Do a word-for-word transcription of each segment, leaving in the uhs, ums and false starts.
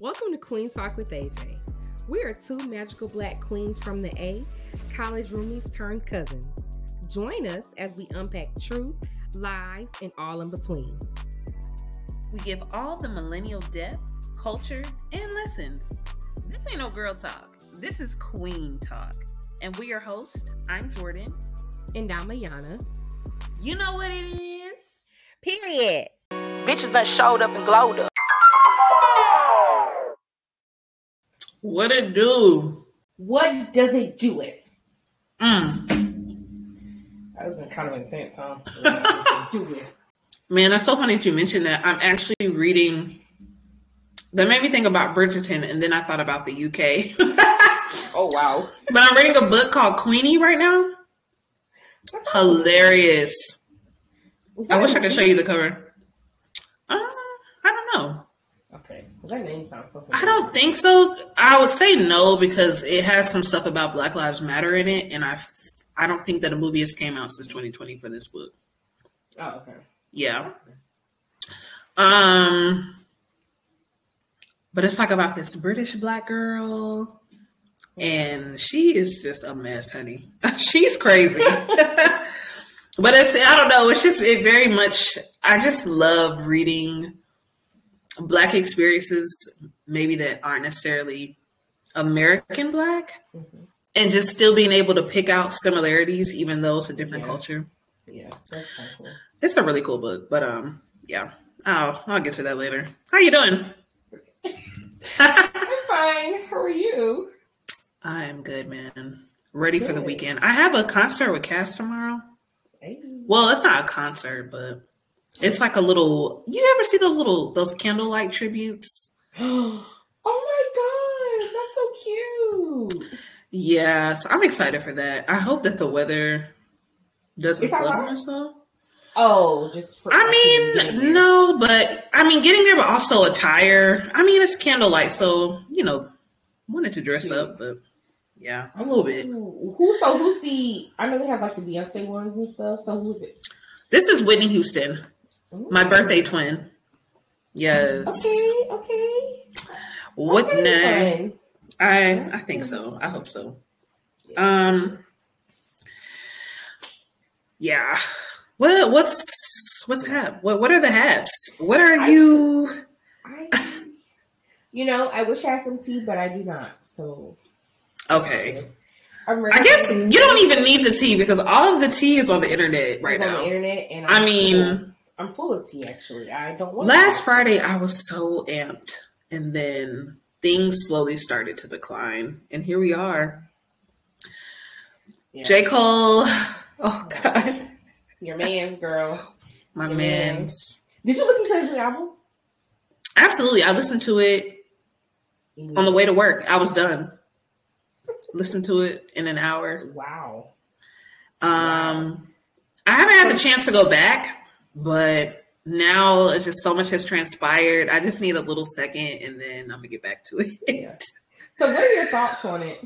Welcome to Queen Talk with A J. We are two magical black queens from the A, college roomies turned cousins. Join us as we unpack truth, lies, and all in between. We give all the millennial depth, culture, and lessons. This ain't no girl talk. This is Queen Talk. And we are hosts. I'm Jordan. And I'm Ayana. You know what it is? Period. Bitches done showed up and glowed up. What it do? What does it do with? Mm. That was kind of intense, huh? What does it do with? Man, that's so funny that you mentioned that. I'm actually reading. That made me think about Bridgerton, and then I thought about the U K. Oh, wow. But I'm reading a book called Queenie right now. That's hilarious. I wish I could show you the cover. Uh, I don't know. Okay. That name sounds so familiar. I don't think so. I would say no because it has some stuff about Black Lives Matter in it, and I, I don't think that a movie has came out since twenty twenty for this book. Oh, okay. Yeah. Um, but it's like about this British black girl, and she is just a mess, honey. She's crazy. But it's, I don't know. It's just, it very much, I just love reading Black experiences, maybe that aren't necessarily American Black, mm-hmm. and just still being able to pick out similarities, even though it's a different yeah. culture. Yeah, that's kind of cool. It's a really cool book, but um, yeah, I'll I'll get to that later. How you doing? I'm fine. How are you? I am good, man. Ready good. for the weekend. I have a concert with Cass tomorrow. Hey. Well, it's not a concert, but it's like a little. You ever see those little those candlelight tributes? Oh my god, that's so cute. Yes, I'm excited for that. I hope that the weather doesn't flood on us though. Oh, just for I mean, no, but I mean getting there, but also attire. I mean, it's candlelight, so you know, wanted to dress cute. up, but yeah, a little bit. Ooh. Who? So who's the? I know they have like the Beyonce ones and stuff. So who's it? This is Whitney Houston, Ooh. my birthday twin. Yes. Okay. Okay. Whitney. I I think so. I hope so. Yeah. Um. Yeah. What what's what's hap? What what are the haps? What are I, you? I, you know, I wish I had some tea, but I do not. So okay. I'm I guess you don't even need the tea because all of the tea is on the internet right it's now. On the internet, and I'm I mean, full, I'm full of tea. Actually, I don't want. Last that. Friday, I was so amped, and then things slowly started to decline, and here we are. Yeah. J. Cole. Oh God. Your man's girl. My Your man's. man's. Did you listen to his new album? Absolutely. I listened to it mm-hmm. on the way to work. I was done. Listened to it in an hour. Wow. Um, wow. I haven't had the chance to go back, but now it's just so much has transpired. I just need a little second and then I'm going to get back to it. Yeah. So what are your thoughts on it?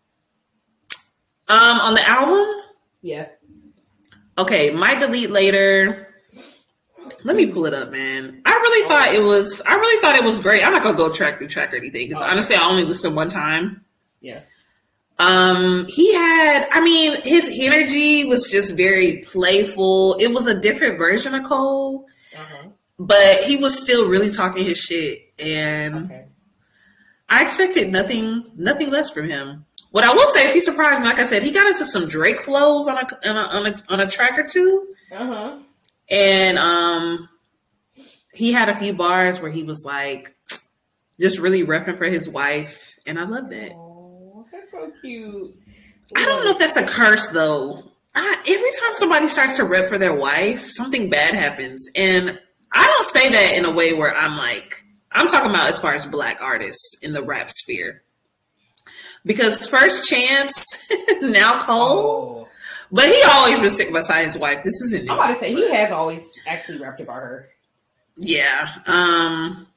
Um, on the album? Yeah. Okay, my delete later. Let me pull it up, man. I really thought it was. I really thought it was great. I'm not gonna go track through track or anything because oh, honestly, I only listened one time. Yeah. Um, he had. I mean, his energy was just very playful. It was a different version of Cole, uh-huh. but he was still really talking his shit, and okay. I expected nothing, nothing less from him. What I will say is he surprised me. Like I said, he got into some Drake flows on a on a on a, on a track or two, uh-huh. and um, he had a few bars where he was like, just really repping for his wife, and I love that. Oh, that's so cute. I don't know if that's a curse though. I, every time somebody starts to rep for their wife, something bad happens, and I don't say that in a way where I'm like, I'm talking about as far as Black artists in the rap sphere. Because First Chance, now Cole, oh. but he always been sick beside his wife. This isn't new. I'm about to say, he has always actually rapped about her. Yeah. Um,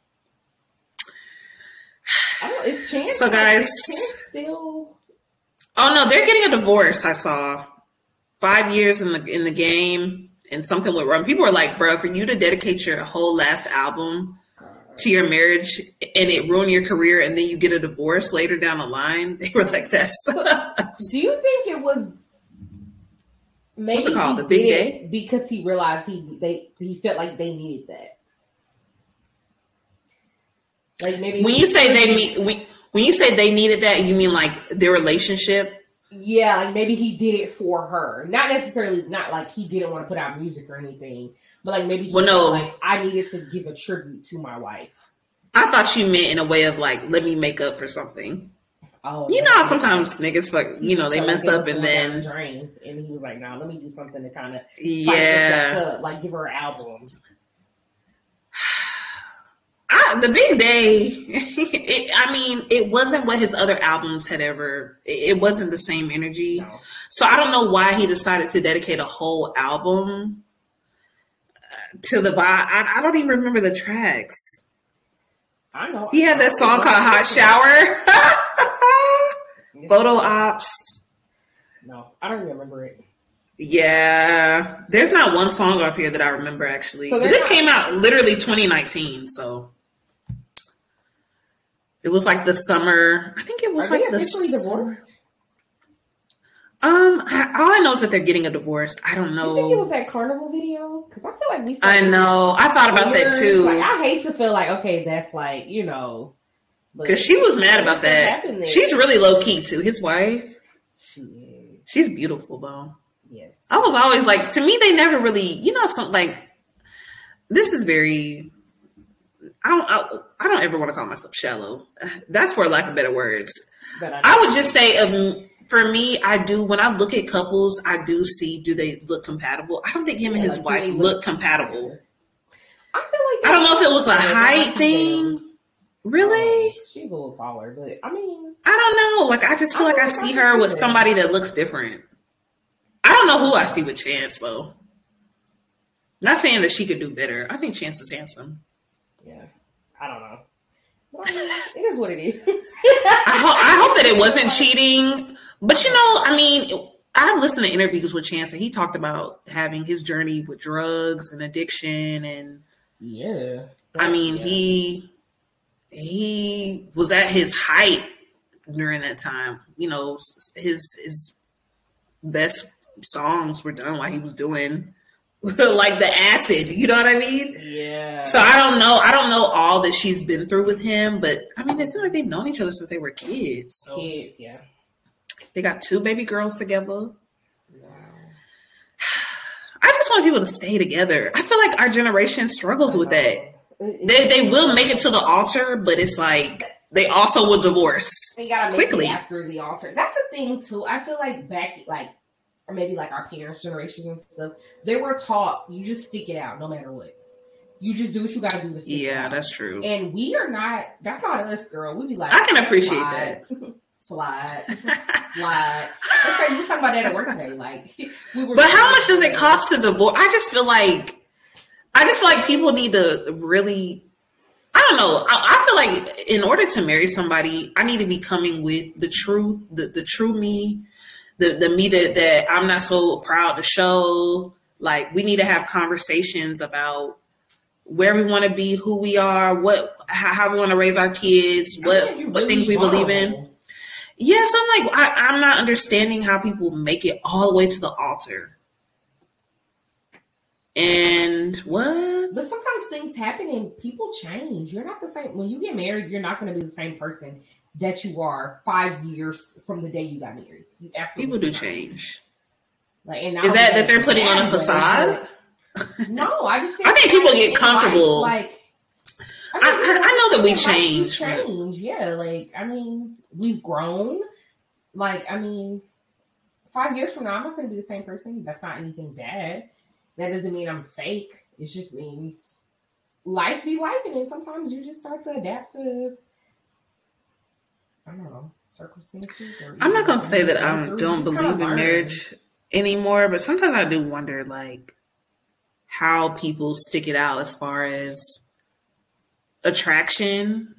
I don't know, is Chance, so guys, Chance still? Oh no, they're getting a divorce. I saw five years in the in the game, and something went wrong. People were like, "Bro, for you to dedicate your whole last album to your marriage and it ruined your career, and then you get a divorce later down the line. They were like, "That sucks." Do you think it was maybe What's it called? he The big did day? it because he realized he they he felt like they needed that? Like maybe When you say they meet, when, when you say they needed that, you mean like their relationship? Yeah, like maybe he did it for her. Not necessarily, not like he didn't want to put out music or anything, but like maybe he Well, no. felt like I needed to give a tribute to my wife. I thought you meant in a way of like, let me make up for something. Oh, You know how sometimes niggas fuck, you know, they So, mess like, it up was and going down then, the drain, and he was like, "No, let me do something to kind of yeah. like give her an album." I, the big day, it, I mean, it wasn't what his other albums had ever, it, it wasn't the same energy. No. So I don't know why he decided to dedicate a whole album to the vibe. I, I don't even remember the tracks. I know He had that song called Hot Shower. Photo Ops. No, I don't remember it. Yeah. There's not one song off here that I remember actually. So but this not- came out literally twenty nineteen, so it was like the summer. I think it was Are like they the officially summer. divorced? Um, I, all I know is that they're getting a divorce. I don't You think it was know. that carnival video? Because I feel like we. I know. I thought about that Years, too. Like, I hate to feel like okay, that's like you know, but Because she was mad about what that. happened there. She's really low key too. His wife, She is. she's beautiful though. Yes. I was always like, to me, they never really, you know, some like this is very. I don't. I, I don't ever want to call myself shallow. That's for lack of better words. But I, I would just say, of for me, I do when I look at couples, I do see do they look compatible. I don't think him and Yeah, his like, wife they look look compatible. I feel like I don't know if it was a Yeah, height I thing. Really? She's a little taller, but I mean, I don't know. Like I just feel I like I feel like see I her can with see that. somebody that looks different. I don't know who I see with Chance though. Not saying that she could do better. I think Chance is handsome. yeah, I don't know. But I mean, it is what it is. I, ho- I hope that it wasn't cheating. But you know, I mean, I've listened to interviews with Chance and he talked about having his journey with drugs and addiction. And Yeah. I mean, Yeah. he he was at his height during that time. You know, s- his his best songs were done while he was doing like the acid. You know what I mean? Yeah. So I don't know. I don't know all that she's been through with him, but I mean, it seems like they've known each other since they were kids. So Kids, yeah. they got two baby girls together. Wow. I just want people to stay together. I feel like our generation struggles with that. They they will make it to the altar, but it's like they also will divorce. They gotta make quickly. it after the altar. That's the thing too. I feel like back, like, or maybe like our parents' generations and stuff, they were taught you just stick it out no matter what. You just do what you gotta do to stick it Yeah, out. that's true. And we are not. That's not us, girl. We be like, I can appreciate slide, slide, slide. That's right. We was talking about that at work today. Like, we were. But how much does it cost to divorce? I just feel like, I just feel like people need to really, I don't know. I, I feel like in order to marry somebody, I need to be coming with the truth, the, the true me, the, the me that, that I'm not so proud to show. Like, we need to have conversations about where we want to be, who we are, what, how, how we want to raise our kids, what, I mean, you're what really things we believe in. vulnerable. Yes, I'm like, I, I'm not understanding how people make it all the way to the altar. And what? But sometimes things happen and people change. You're not the same. When you get married, you're not going to be the same person that you are five years from the day you got married. You absolutely People do not. change. Like, and Is that that they're putting on a facade? No, I just think I think people get in comfortable. life, like, I, mean, I, I know that we in life, change. but- change, yeah. Like, I mean, we've grown. Like, I mean, five years from now, I'm not going to be the same person. That's not anything bad. That doesn't mean I'm fake. It just means life be life, and then sometimes you just start to adapt to, I don't know, circumstances. Or I'm not gonna say that I You don't just kinda believe in learn. marriage anymore, but sometimes I do wonder, like, how people stick it out as far as attraction,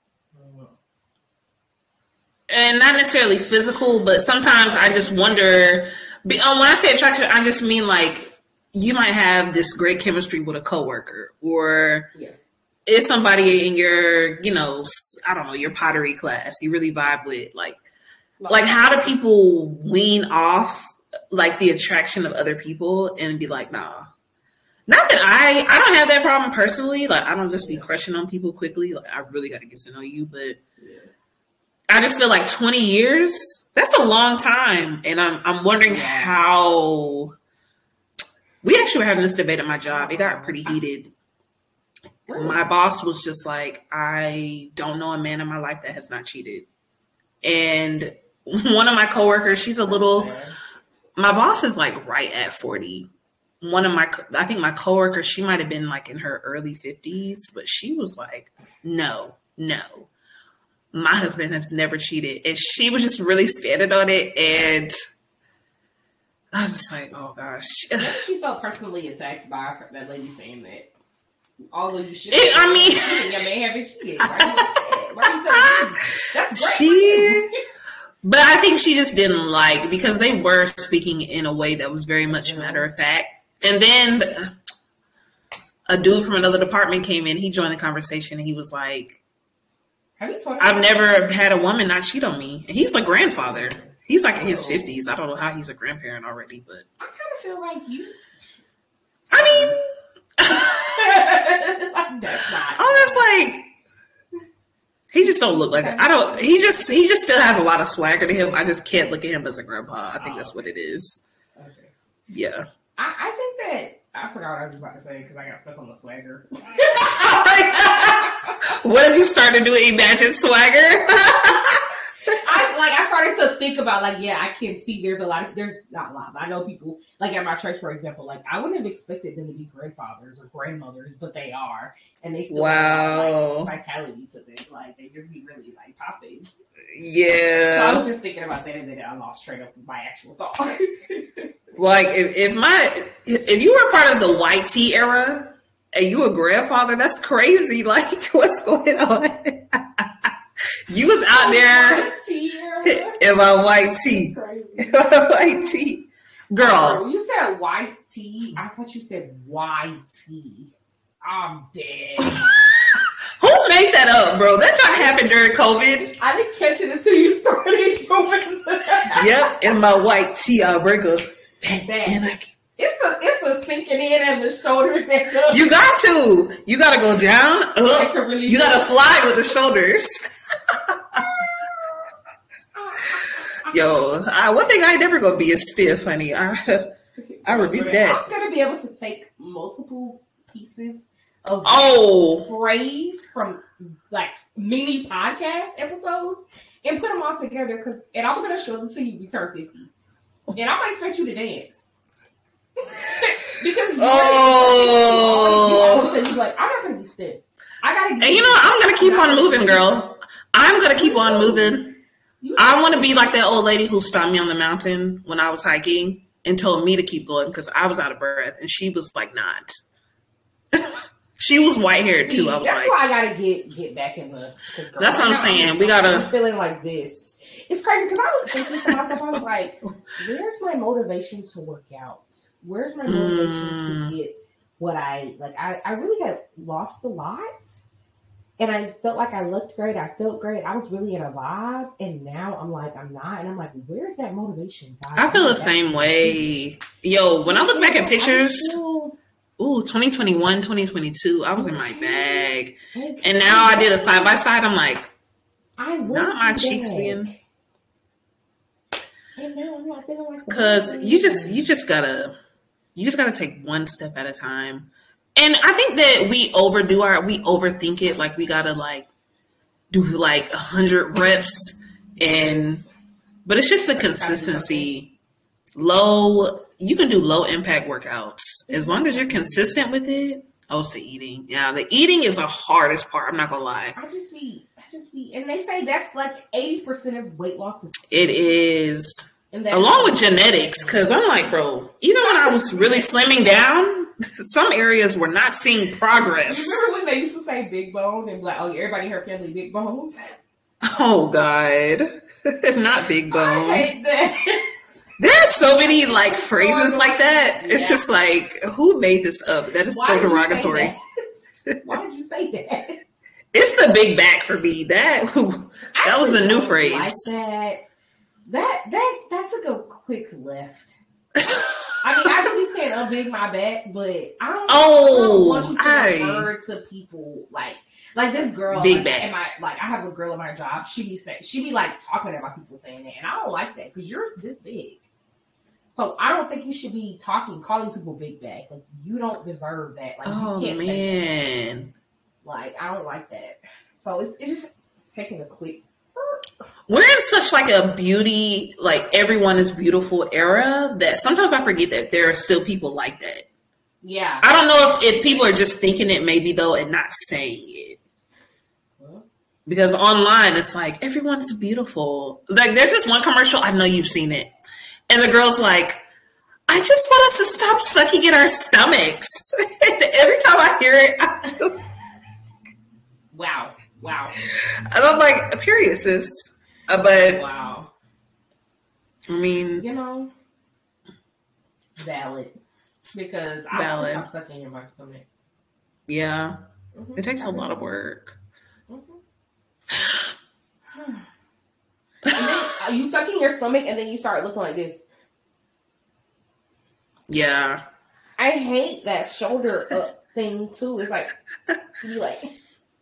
and not necessarily physical, but sometimes I just wonder. be- um, When I say attraction, I just mean like you might have this great chemistry with a coworker, or Yeah. is somebody in your, you know, I don't know, your pottery class you really vibe with. Like, like how do people wean off like the attraction of other people and be like, nah. Not that I, I don't have that problem personally. Like, I don't just be crushing on people quickly. Like, I really got to get to know you. But I just feel like twenty years, that's a long time. And I'm I'm wondering how, we actually were having this debate at my job. It got pretty heated. My boss was just like, I don't know a man in my life that has not cheated. And one of my coworkers, she's a little, my boss is like right at forty. One of my, I think my coworker, she might have been like in her early fifties, but she was like, no, no, my husband has never cheated. And she was just really standing on it. And I was just like, oh gosh. Maybe she felt personally attacked by that lady saying that. Although you should, it, I mean, your man haven't cheated. Right? Right? That's great. She, but I think she just didn't like, because they were speaking in a way that was very much matter of fact. And then a dude from another department came in. He joined the conversation and he was like, Have you told I've never had a woman not cheat on me. And he's a grandfather. He's like in his fifties. I don't know how he's a grandparent already, but I kind of feel like you. I mean, that's not. Oh, that's like, he just don't look like it. I don't, he just, he just still has a lot of swagger to him. I just can't look at him as a grandpa. I think that's what it is. Okay. Yeah. I, I think that I forgot what I was about to say because I got stuck on the swagger. What did you start to do? Imagine swagger. I like. I started to think about like, yeah, I can see there's a lot of there's not a lot, but I know people like at my church, for example. Like, I wouldn't have expected them to be grandfathers or grandmothers, but they are, and they still wow have like, vitality to them. Like, they just be really like popping. Yeah. So I was just thinking about that, and then I lost train of my actual thought. Like, if, if my if you were part of the white tea era and you a grandfather, that's crazy. Like, what's going on? You was out there in my white tee. White tee. Girl. Oh, you said white tea. I thought you said white tea. I'm dead. Who made that up, bro? That tried to happen during COVID. I didn't catch it until you started doing that. Yep, in my white tee, I'll break up. And I can... It's a it's a sinking in and the shoulders and up. You got to. You got to go down, up. Really you got to fly with the shoulders. Yo, I, one thing I ain't never gonna be is stiff, honey. I I rebuke that. I'm gonna be able to take multiple pieces of oh phrase from like mini podcast episodes and put them all together. Because and I'm gonna show them to you. We turn fifty, and I'm gonna expect you to dance. Because oh, you always like, I'm not gonna be stiff. I gotta. And you know, I'm gonna keep on moving, girl. I'm gonna keep on moving. I want to be like that old lady who stopped me on the mountain when I was hiking and told me to keep going because I was out of breath, and she was like, "Not." She was white haired too. I was that's like, why I gotta get get back in the. Girl, that's what I'm saying. We gotta. I'm feeling like this. It's crazy because I was thinking to myself, I was like, "Where's my motivation to work out? Where's my motivation mm. to get what I like?" I I really got lost a lot. And I felt like I looked great. I felt great. I was really in a vibe. And now I'm like, I'm not. And I'm like, where's that motivation? God, I feel the same way. Yo, when I look back at pictures, feel... ooh, twenty twenty-one, twenty twenty-two, I was in my bag. Okay. And now I did a side by side. I'm like, I not my cheeks being. And now I'm not feeling like. Because you just, you just gotta, you just gotta take one step at a time. And I think that we overdo our, we overthink it. Like we gotta like do like a hundred reps and, but it's just the consistency. Low, you can do low impact workouts. As long as you're consistent with it. Oh, it's the eating. Yeah, the eating is the hardest part. I'm not gonna lie. I just be, I just be, and they say that's like eighty percent of weight loss is. It is. Along with genetics. Cause I'm like, bro, even when I was really slimming down, some areas were not seeing progress. You remember when they used to say big bone and like, oh, everybody in her family big bone? Oh God, it's not big bone. I hate that. There's so many like phrases like that. It's yeah. just like, who made this up? That is Why so derogatory. Why did you say that? It's the big back for me. That that was the new phrase. Like that. That that that took a quick left. I mean, I really saying unbig my back, but I don't, oh, I don't want you to I, refer to people like like this girl. Big like, back. in my, like I have a girl in my job. She be saying she be like talking about people saying that, and I don't like that because you're this big. So I don't think you should be talking, calling people big back. Like you don't deserve that. Like oh you can't man, say that. Like I don't like that. So it's it's just taking a quick. We're in such like a beauty, like everyone is beautiful era that sometimes I forget that there are still people like that. Yeah. I don't know if, if people are just thinking it maybe though and not saying it. Huh? Because online it's like everyone's beautiful. Like there's this one commercial, I know you've seen it. And the girl's like, I just want us to stop sucking in our stomachs. And every time I hear it, I just Wow. Wow. I don't like period, sis. Uh, but wow. I mean, you know, valid because I valid. don't stop sucking in my stomach. Yeah, mm-hmm. It takes I a really lot of work. Mm-hmm. And then uh, you suck in your stomach, and then you start looking like this. Yeah, I hate that shoulder up thing too. It's like you like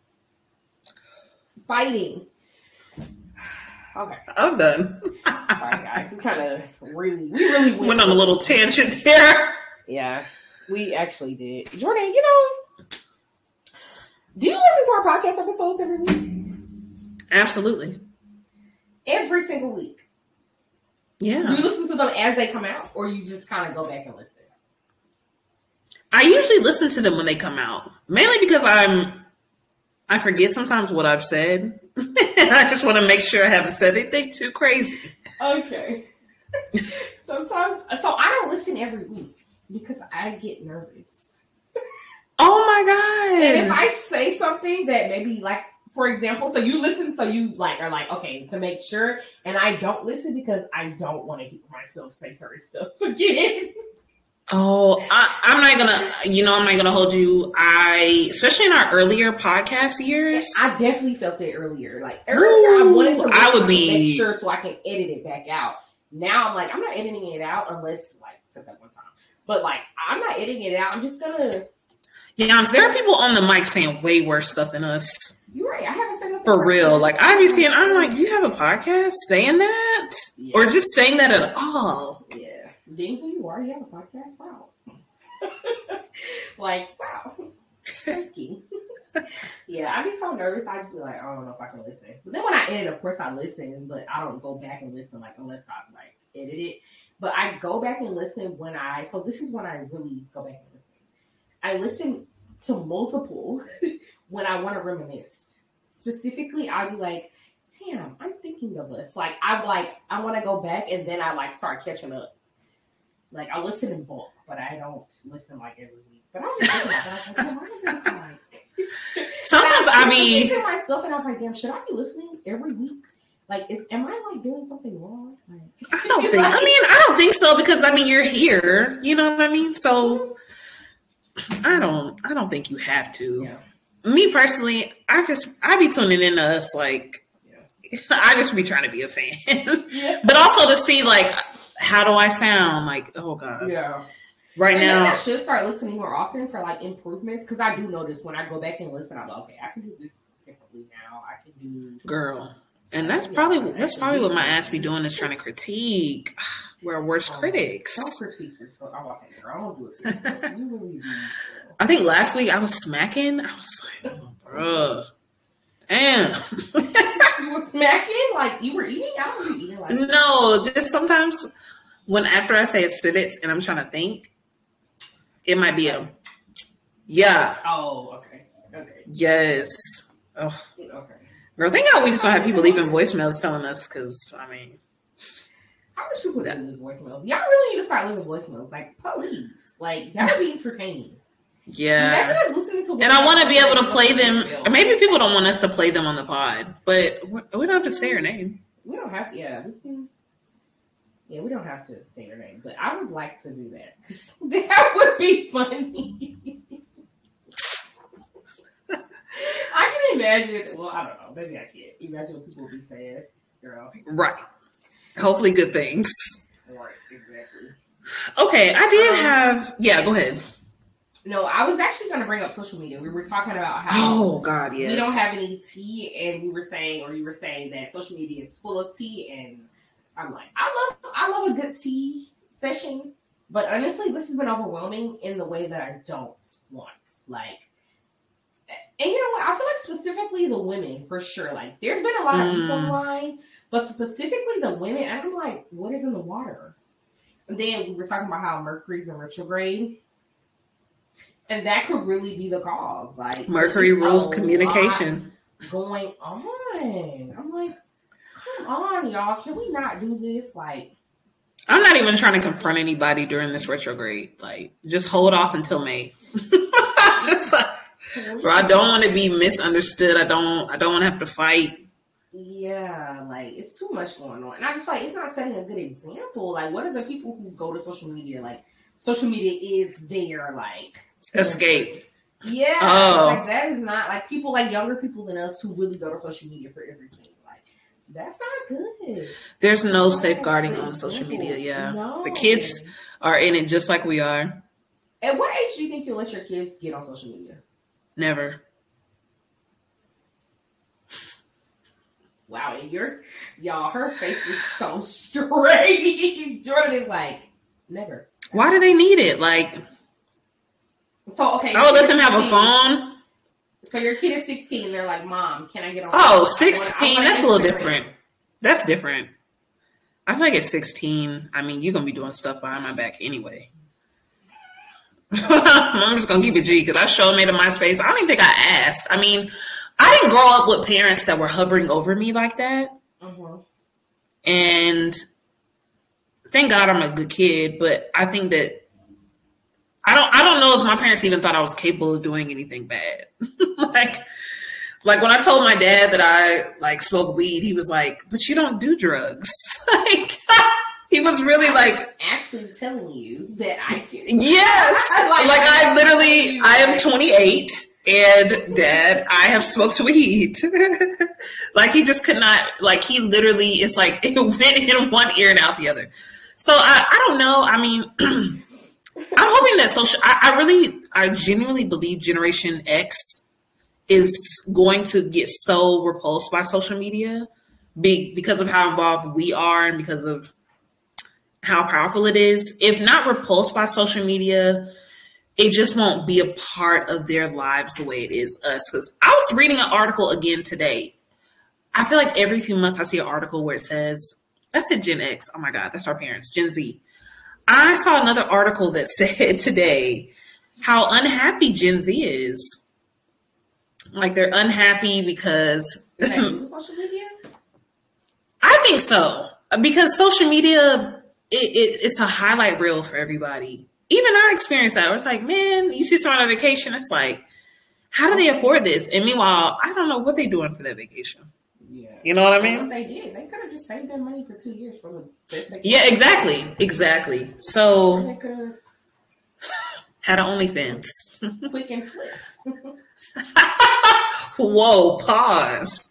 fighting. Okay, I'm done. Sorry, guys. We kind of really, we really went, went on a little tangent there. Yeah, we actually did. Jordan, you know, do you listen to our podcast episodes every week? Absolutely. Every single week. Yeah. Do you listen to them as they come out, or you just kind of go back and listen? I usually listen to them when they come out, mainly because I'm, I forget sometimes what I've said. And I just want to make sure I haven't said anything too crazy. Okay. Sometimes, so I don't listen every week because I get nervous. Oh my God. And if I say something that maybe like, for example, so you listen, so you like are like, okay, to make sure, and I don't listen because I don't want to hear myself say certain stuff again. Oh, I, I'm not gonna, you know, I'm not gonna hold you. I, especially in our earlier podcast years, I definitely felt it earlier. Like earlier, Ooh, I wanted to, I would be make sure so I can edit it back out. Now I'm like, I'm not editing it out unless like took that one time. But like, I'm not editing it out. I'm just gonna. Yeah, there are people on the mic saying way worse stuff than us. You're right. I haven't said nothing for real. Like I be seeing, I'm like, you have a podcast saying that, yeah. Or just saying that at all? Yeah. Being who you are, you have a podcast. Wow. Like, wow. Thank you. Yeah, I be so nervous. I just be like, I don't know if I can listen. But then when I edit, of course I listen, but I don't go back and listen like unless I like edit it. But I go back and listen when I. So this is when I really go back and listen. I listen to multiple when I want to reminisce. Specifically, I'll be like, damn, I'm thinking of this. Like I'm like, I want to go back and then I like start catching up. Like I listen in bulk, but I don't listen like every week. But I just listen and I was like, damn, I like. Sometimes I, I be listening to myself and I was like, damn, should I be listening every week? Like, is am I like doing something wrong? Like, I don't think. Like, I mean, I don't think so because I mean you're here. You know what I mean? So I don't. I don't think you have to. Yeah. Me personally, I just I be tuning in to us like. Yeah. I just be trying to be a fan, yeah. But also to see like. How do I sound? Like, oh God. Yeah. Right and now. I should start listening more often for like improvements. Cause I do notice when I go back and listen, I'm like, okay, I can do this differently now. I can do. Girl. And that's probably, that's probably what my ass be doing is trying to critique. We're worst um, critics. Don't critique yourself. I'm about to say, girl, I don't do it to yourself. You really do. I think last week I was smacking. I was like, oh, bruh. Damn. You were smacking? Like you were eating? I don't be eating like that. No, just sometimes when after I say a sentence and I'm trying to think, it might be a yeah. Oh, okay. Okay. Yes. Oh. Okay. Girl, thank God we just don't have people leaving voicemails telling us because I mean I wish people didn't leave voicemails. Y'all really need to start leaving voicemails. Like police. Like that would be entertaining. Yeah, to and I want to be able to play them. Or maybe people don't want us to play them on the pod, but we don't have to say her name. We don't have to. Yeah, we can. Yeah, we don't have to say her name, but I would like to do that. That would be funny. I can imagine. Well, I don't know. Maybe I can't imagine what people would be saying, girl. Right. Hopefully, good things. Right. Exactly. Okay, I did um, have. Yeah, go ahead. No, I was actually going to bring up social media. We were talking about how oh god, yes, we don't have any tea, and we were saying, or you were saying that social media is full of tea, and I'm like, I love, I love a good tea session, but honestly, this has been overwhelming in the way that I don't want, like, and you know what? I feel like specifically the women for sure. Like, there's been a lot of people Mm. online, but specifically the women, and I'm like, what is in the water? And then we were talking about how Mercury's in retrograde. And that could really be the cause. Like, Mercury there's rules a communication. lot going on. I'm like, come on, y'all. Can we not do this? Like, I'm not even trying to confront anybody during this retrograde. Like, just hold off until May. Just like, bro, I don't want to be misunderstood. I don't. I don't want to have to fight. yeah, like, it's too much going on. And I just feel like it's not setting a good example. Like, what are the people who go to social media? Like, social media is their, like, Escape. Yeah, Oh. like that is not like people like younger people than us who really go to social media for everything. Like, that's not good. There's no That's safeguarding not on good social example. media. Yeah, No. the kids are in it just like we are. At what age do you think you'll let your kids get on social media? Never. Wow, and you're y'all, her face is so straight. Jordan is like, never. Why do they need it? Like, So okay, I would let your them have a kid- phone. So your kid is sixteen. They're like, Mom, can I get on? Oh, I sixteen. wanna- I wanna That's a little Instagram. different. That's different. I feel like at sixteen, I mean, you're going to be doing stuff behind my back anyway. I'm just going to keep it G because I sure made a MySpace. I don't even think I asked. I mean, I didn't grow up with parents that were hovering over me like that. Mhm. And thank God I'm a good kid, but I think that I don't I don't know if my parents even thought I was capable of doing anything bad. like like when I told my dad that I like smoke weed, he was like, "But you don't do drugs." Like he was really like Actually telling you that I do. yes. Like, like I I literally do, I am like- twenty-eight and Dad, I have smoked weed. Like he just could not like he literally it's like it went in one ear and out the other. So I, I don't know. I mean I'm hoping that social I, I really I genuinely believe Generation X is going to get so repulsed by social media be, because of how involved we are and because of how powerful it is. If not repulsed by social media, it just won't be a part of their lives the way it is us. Because I was reading an article again today. I feel like every few months I see an article where it says, I said Gen X. Oh my God, that's our parents, Gen Z. I saw another article that said today how unhappy Gen Z is. Like they're unhappy because Is that you, social media? I think so. Because social media, it, it, it's a highlight reel for everybody. Even I experienced that. It's like, man, you see someone on vacation, it's like, how do they afford this? And meanwhile, I don't know what they're doing for that vacation. Yeah. You know what I Well, mean? what they did, they could have just saved their money for two years from the best vacation. Yeah, exactly. Exactly. Or So, they could have had an OnlyFans. click and flip. Whoa, pause.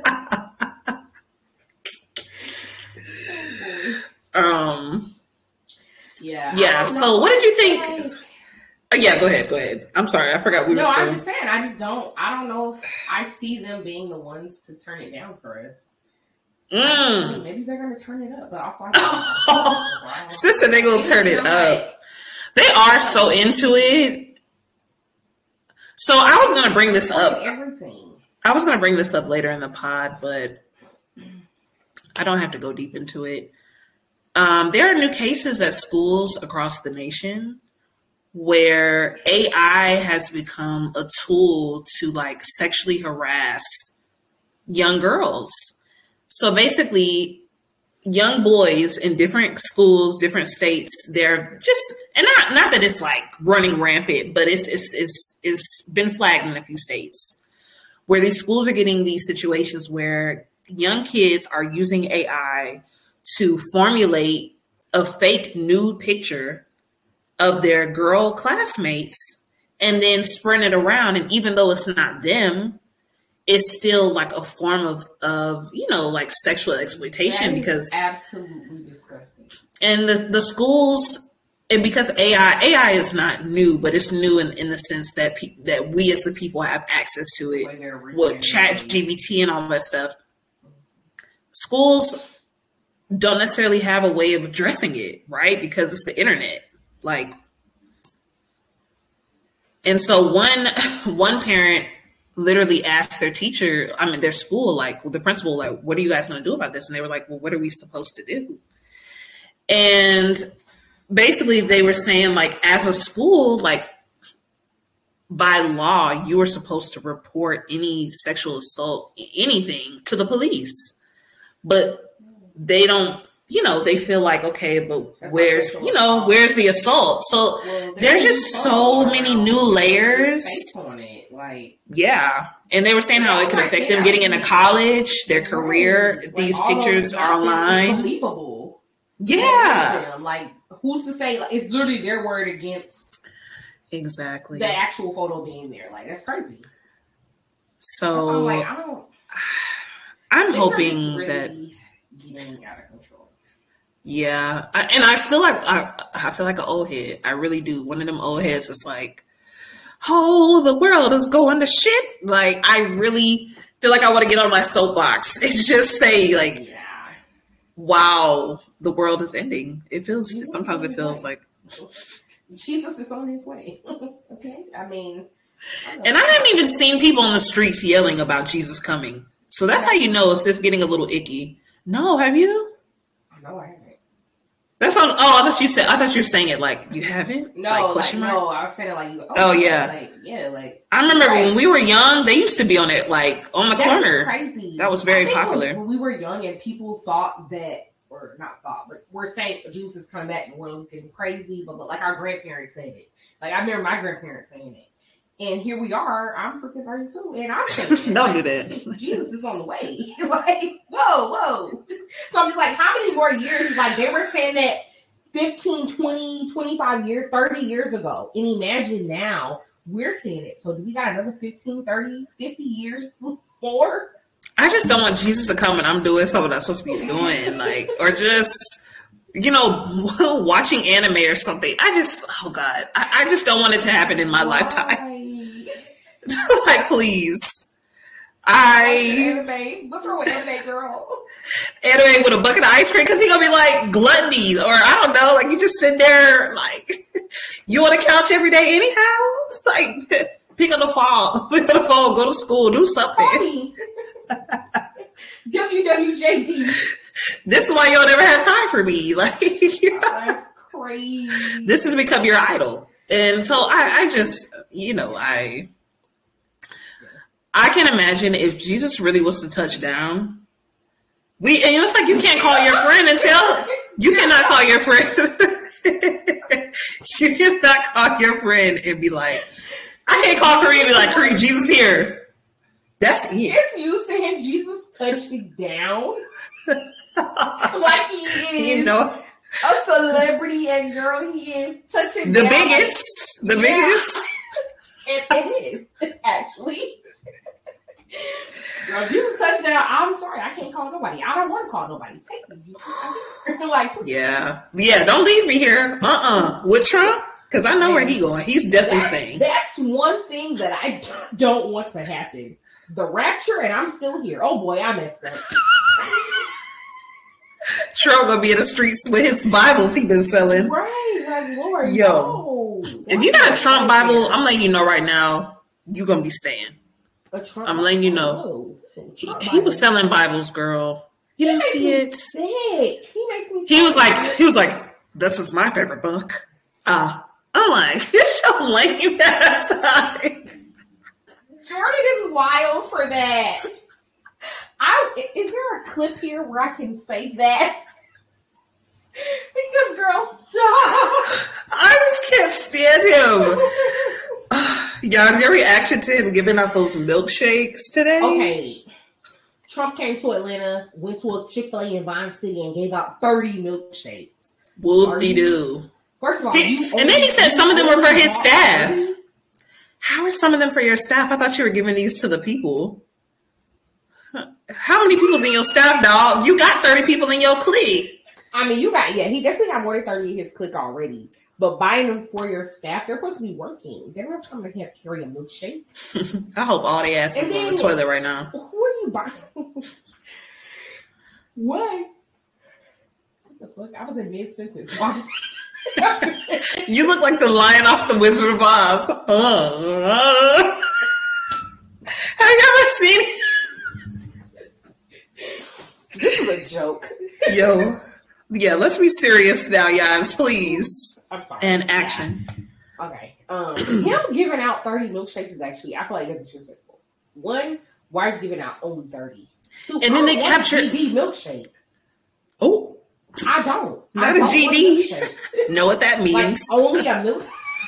um, Yeah. yeah, I don't so know. what did you think? Like, Oh, yeah, go ahead, go ahead. I'm sorry, I forgot we no, were I'm still. just saying. I just don't. I don't know if I see them being the ones to turn it down for us. I Mm. mean, maybe they're going to turn it up, but also, I don't Sister, they gonna turn it up. They are so into it. So I was gonna bring this up. Everything. I was gonna bring this up later in the pod, but I don't have to go deep into it. Um, there are new cases at schools across the nation where A I has become a tool to like sexually harass young girls. So basically, young boys in different schools, different states, they're just, and not not that it's like running rampant, but it's it's it's it's been flagged in a few states where these schools are getting these situations where young kids are using A I to formulate a fake nude picture of their girl classmates and then spreading it around. And even though it's not them, it's still like a form of, of you know, like sexual exploitation because absolutely disgusting. And the, the schools, and because A I, A I is not new, but it's new in, in the sense that pe- that we as the people have access to it with Chat G P T and all that stuff. Schools don't necessarily have a way of addressing it, right? Because it's the internet. Like, and so one one parent literally asked their teacher, I mean, their school, like the principal, like, what are you guys going to do about this? And they were like, well, what are we supposed to do? And basically they were saying, like, as a school, like, by law, you are supposed to report any sexual assault, anything, to the police. But they don't, you know, they feel like, okay, but That's where's, you know, where's the assault? So well, there's just so many new layers. On it. Like, yeah. And they were saying how it could affect them getting into college, their career. If these pictures are online. Unbelievable. Yeah. Like, who's to say? Like, it's literally their word against exactly the actual photo being there. Like, that's crazy. So, so I'm like, I don't. I'm hoping really that getting out of control. Yeah, I, and I feel like I, I feel like an old head. I really do. One of them old heads is like, oh, the world is going to shit. Like, I really feel like I want to get on my soapbox and just say, like, yeah. Wow, the world is ending. It feels Jesus sometimes it feels way. like Jesus is on his way. Okay, I mean, I and I haven't even seen people on the streets yelling about Jesus coming. So that's how you know it's just getting a little icky. No, have you? No, I haven't. That's on. Oh, I thought you said. I thought you were saying it like you haven't. No, like, like, no, I was saying it like you. Oh, oh yeah, like, yeah, like. I remember right. when we were young, they used to be on it like on the That's corner. Crazy. That was very I think popular. When, when we were young and people thought that, or not thought, but we're saying Jesus is coming back and the world is getting crazy. But, but like our grandparents said it. Like I remember my grandparents saying it. And here we are. I'm freaking thirty-two, and I'm saying, don't like, do that. Jesus is on the way. Like, whoa, whoa. So I'm just like, how many more years? Like, they were saying that fifteen, twenty, twenty-five years, thirty years ago. And imagine now we're seeing it. So do we got another fifteen, thirty, fifty years more? I just don't want Jesus to come and I'm doing something I'm supposed to be doing, like, or just. You know, watching anime or something. I just, oh God, I, I just don't want it to happen in my Why? lifetime. Like, please. I anime. What's wrong with anime, girl? Anime with a bucket of ice cream because he gonna be like gluttony, or I don't know, like you just sit there, like you on the couch every day anyhow. It's like pick up the fall, pick up the phone, go to school, do something. W W J D. This is why y'all never had time for me. Like, oh, that's crazy. This has become your idol. And so I, I just, you know, I I can imagine if Jesus really was to touch down. We and it's like you can't call your friend and tell you cannot call your friend. You cannot call your friend and be like, I can't call Kareem and be like, Kareem, Jesus here. That's it. It's you saying Jesus touching down. Like he is, you know, a celebrity, and girl, he is touching the down. biggest, the yeah. biggest. It, it is actually. Girl, Jesus touched down. I'm sorry, I can't call nobody. I don't want to call nobody. Take me, Jesus. Like, yeah, yeah. Don't leave me here. Uh, uh-uh. uh With Trump, because I know man, where he going. He's definitely that's, staying. That's one thing that I don't want to happen. The rapture, and I'm still here. Oh boy, I messed up. Trump gonna be in the streets with his Bibles he been selling. Right, like Lord, yo. No. If you got a Trump Bible, I'm letting you know right now, you're gonna be staying. A Trump I'm letting you know. He, he was selling Bibles, girl. You didn't see it. Sick. He makes me. He was like, he was like, this is my favorite book. Uh, I'm like, this your lame ass. Jordan is wild for that. I, is there a clip here where I can say that? Because, girl, stop. I just can't stand him. Y'all, your reaction to him giving out those milkshakes today? Okay. Trump came to Atlanta, went to a Chick-fil-A in Vine City, and gave out thirty milkshakes. Whoop-de-doo. First of all, he, you and then he said some of them were for his staff. How are some of them for your staff? I thought you were giving these to the people. How many people's in your staff, dog? You got thirty people in your clique. I mean, you got, yeah, he definitely got more than thirty in his clique already. But buying them for your staff, they're supposed to be working. They're not coming to have to carry a milkshake. I hope all the asses And then, on the toilet right now. Who are you buying? What? What the fuck? I was in mid-sentence. You look like the lion off the Wizard of Oz. Uh, uh. Have you ever seen it? This is a joke. Yo. Yeah, let's be serious now, guys, please. I'm sorry. And action. Yeah. Okay. Um, him giving out thirty milkshakes is actually, I feel like this is disrespectful. One, why are you giving out only thirty? Two, and then they captured G D milkshake. Oh. I don't. Not I don't a G D. Know what that means. Like, only a milk.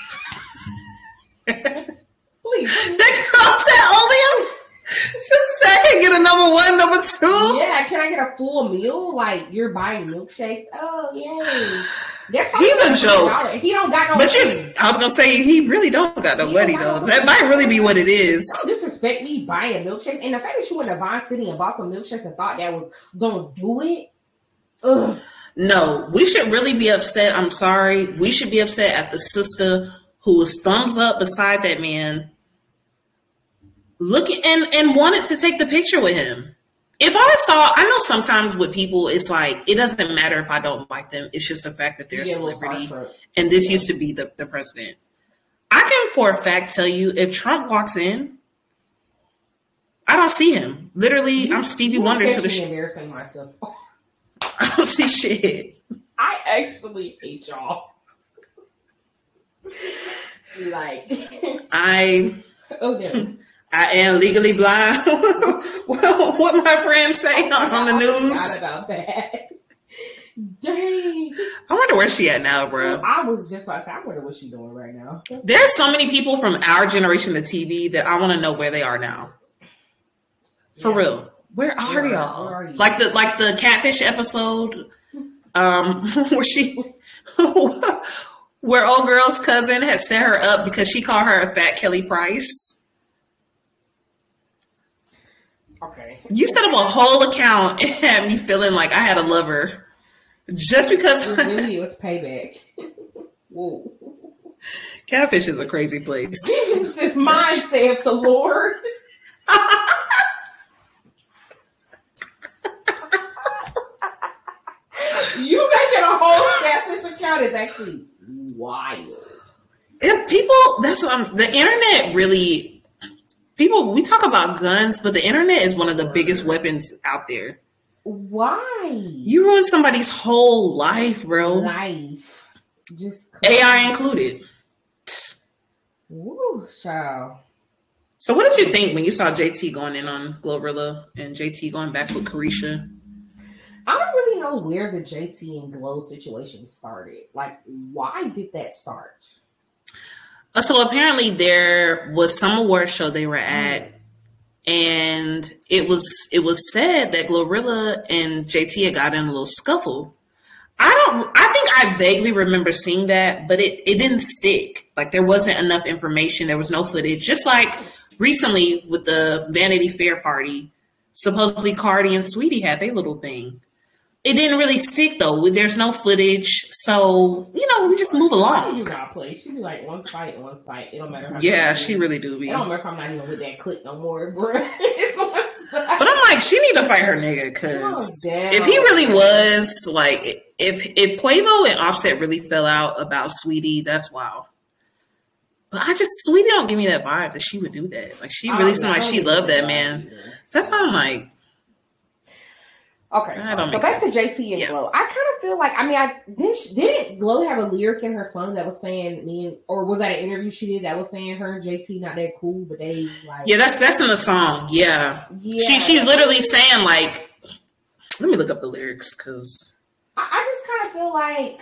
Please. That girl said only a... She said I can get a number one, number two. Yeah, can I get a full meal? Like, you're buying milkshakes? Oh, yay. That's He's a joke. He don't got no But money. you, I was going to say, he really don't got no He money, don't got though. no That might really be what it is. Don't disrespect me buying milkshakes. And the fact that you went to Vine City and bought some milkshakes and thought that was going to do it. Ugh. No, we should really be upset. I'm sorry. We should be upset at the sister who was thumbs up beside that man, looking and, and wanted to take the picture with him. If I saw, I know sometimes with people, it's like, it doesn't matter if I don't like them. It's just the fact that they're a celebrity. And this used to be the, the president. I can for a fact tell you, if Trump walks in, I don't see him. Literally, You, I'm Stevie Wonder to the shit. Embarrassing myself. I don't see shit. I actually hate y'all. Like, I, oh damn. I am legally blind. Well, what my friends say on, on the I news. forgot about that. Dang. I wonder where she at now, bro. I was just like, I wonder what she's doing right now. There's so many people from our generation of T V that I want to know where they are now. For Yeah. real. Where are Where- y'all? where are you? Like the like the catfish episode, um, where she, where old girl's cousin had set her up because she called her a fat Kelly Price. Okay. You set up a whole account and had me feeling like I had a lover just because. It really was payback. Whoa. Catfish is a crazy place. Vengeance is mine, saith the Lord. You making a whole catfish account is actually wild. And people, that's what I'm, the internet really, people, we talk about guns, but the internet is one of the biggest weapons out there. Why? You ruin somebody's whole life, bro. Life. Just A I included. Woo, child. So what did you think when you saw J T going in on Glorilla and J T going back with Carisha? I don't really know where the J T and Glow situation started. Like, why did that start? Uh, so apparently there was some award show they were at, and it was it was said that Glorilla and J T had got in a little scuffle. I don't. I think I vaguely remember seeing that, but it it didn't stick. Like there wasn't enough information. There was no footage. Just like recently with the Vanity Fair party, supposedly Cardi and Sweetie had their little thing. It didn't really stick though. There's no footage, so you know we just move along. You got play. She be like one site, one site. It don't matter. How Yeah, she really do be. It don't matter if I'm not even with that click no more, bro. It's one site. But I'm like, she need to fight her nigga because Oh, damn. if he really was like, if if Quavo and Offset really fell out about Sweetie, that's wild. But I just Sweetie don't give me that vibe that she would do that. Like she really Oh, seemed like I don't she even loved know that man. either. So that's why I'm like, Okay, That so, don't so make back sense. to J T and Yeah. Glow. I kind of feel like, I mean, I didn't she- didn't Glow have a lyric in her song that was saying me and, or was that an interview she did that was saying her and J T not that cool, but they like yeah, that's that's in the song. Yeah, yeah. she she's literally saying like, let me look up the lyrics because I, I just kind of feel like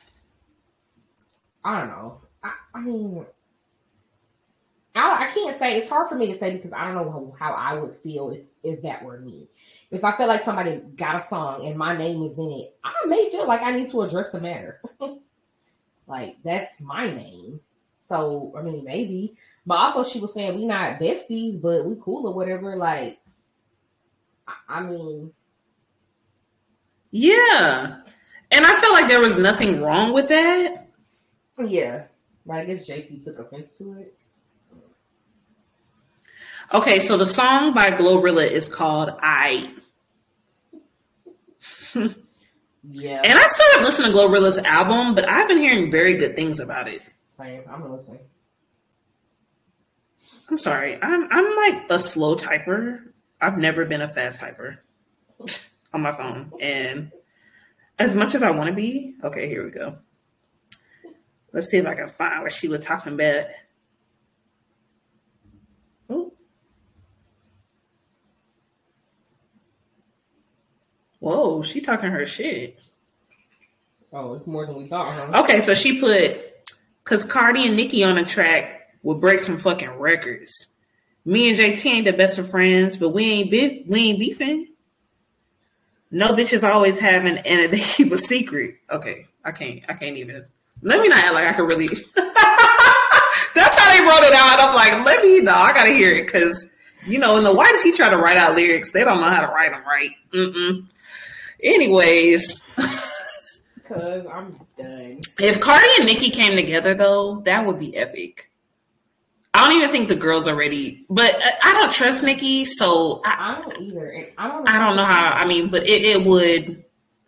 I don't know. I, I mean, I I can't say. It's hard for me to say because I don't know how, how I would feel if if that were me. If I feel like somebody got a song and my name is in it, I may feel like I need to address the matter. Like, that's my name. So, I mean, maybe. But also, she was saying we not besties, but we cool or whatever. Like, I, I mean, yeah, and I felt like there was nothing wrong with that. Yeah, but I guess J C took offense to it. Okay, so the song by Glorilla is called "I." Yeah, and I still haven't listened to Glorilla's album, but I've been hearing very good things about it. Same, I'm gonna listen. I'm sorry, I'm I'm like a slow typer. I've never been a fast typer on my phone, and as much as I want to be, okay, here we go. Let's see if I can find what she was talking about. Oh. Whoa, she talking her shit. Oh, it's more than we thought, huh? Okay, so she put, because Cardi and Nicki on the track would break some fucking records. Me and J T ain't the best of friends, but we ain't be- we ain't beefing. No bitches always having, and they keep a secret. Okay, I can't, I can't even. Let me not act like I can really. That's how they wrote it out. I'm like, let me, no, I gotta hear it, because, you know, in the whites, he try to write out lyrics. They don't know how to write them right. Mm-mm. Anyways. Because I'm done. If Cardi and Nicki came together, though, that would be epic. I don't even think the girls are ready, but I don't trust Nicki, so I, I don't either. And I don't. Know I don't know how. I mean, but it, it would.